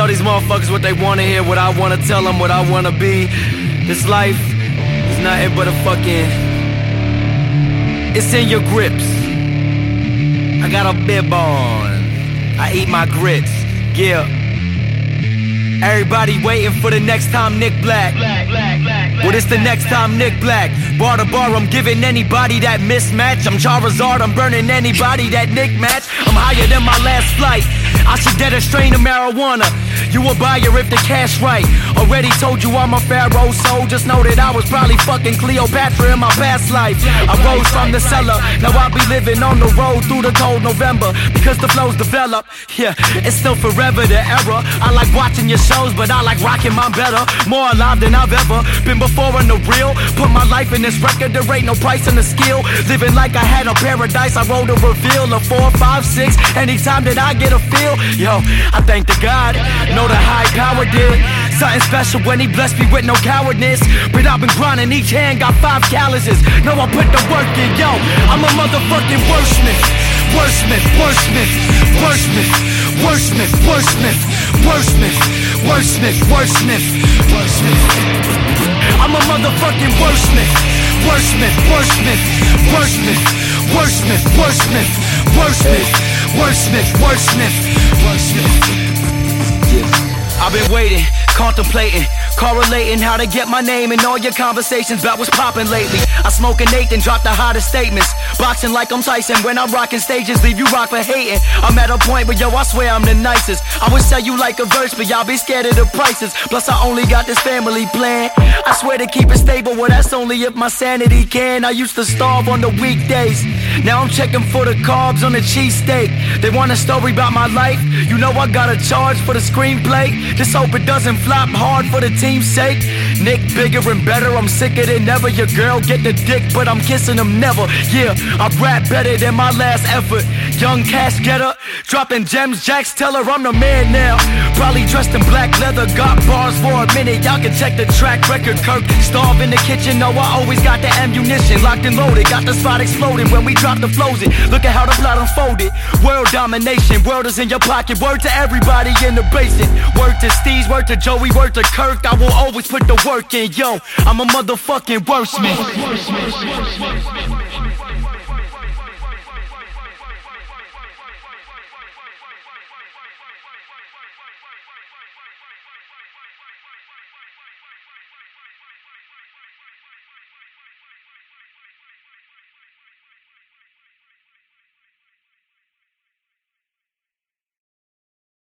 tell these motherfuckers what they wanna hear, what I wanna tell them, what I wanna be. This life is nothing but a fucking... It's in your grips. I got a bib on. I eat my grits. Yeah. Everybody waiting for the next time Nick Black. Well, it's the next time Nick Black. Bar to bar, I'm giving anybody that mismatch. I'm Charizard, I'm burning anybody that Nick match. I'm higher than my last flight. I should get a strain of marijuana. You a buyer if the cash right. Already told you I'm a pharaoh, so just know that I was probably fucking Cleopatra in my past life. I rose from the cellar, now I be living on the road through the cold November. Because the flows develop, yeah, it's still forever the era. I like watching your shows, but I like rocking mine better. More alive than I've ever been before in the real. Put my life in this record, there ain't no price in the skill. Living like I had a paradise, I rolled a reveal of 4, 5, 6. Anytime that I get a feel, yo, I thank the God. Know the high power did something special when he blessed me with no cowardness. But I've been grinding, each hand got 5 calluses. Know I put the work in, yo, I'm a motherfucking wordsmith. Wordsmith, wordsmith, wordsmith, wordsmith, wordsmith, wordsmith, wordsmith, wordsmith, wordsmith. I'm a motherfucking wordsmith. Wordsmith, wordsmith, wordsmith, wordsmith, wordsmith, wordsmith, wordsmith, wordsmith, wordsmith. I've been waiting, contemplating, correlating how to get my name in all your conversations about what's poppin' lately. I smoke a Nathan, drop the hottest statements. Boxing like I'm Tyson, when I'm rocking stages, leave you rock for hating. I'm at a point where, yo, I swear I'm the nicest. I would sell you like a verse, but y'all be scared of the prices. Plus I only got this family plan. I swear to keep it stable, well that's only if my sanity can. I used to starve on the weekdays. Now I'm checking for the carbs on the cheesesteak. They want a story about my life, you know I got a charge for the screenplay. Just hope it doesn't flop hard for the team's sake. Nick bigger and better, I'm sicker than ever. Your girl get the dick, but I'm kissing them never. Yeah, I rap better than my last effort. Young cash getter, dropping gems, Jax tell her I'm the man now. Probably dressed in black leather, got bars for a minute. Y'all can check the track record, Kirk. Starve in the kitchen, no, I always got the ammunition. Locked and loaded, got the spot exploding when we drop the flows in. Look at how the plot unfolded. World domination, world is in your pocket. Word to everybody in the basement. Word to Steez, word to Joey, word to Kirk. I will always put the work in, yo. I'm a motherfucking wordsmith.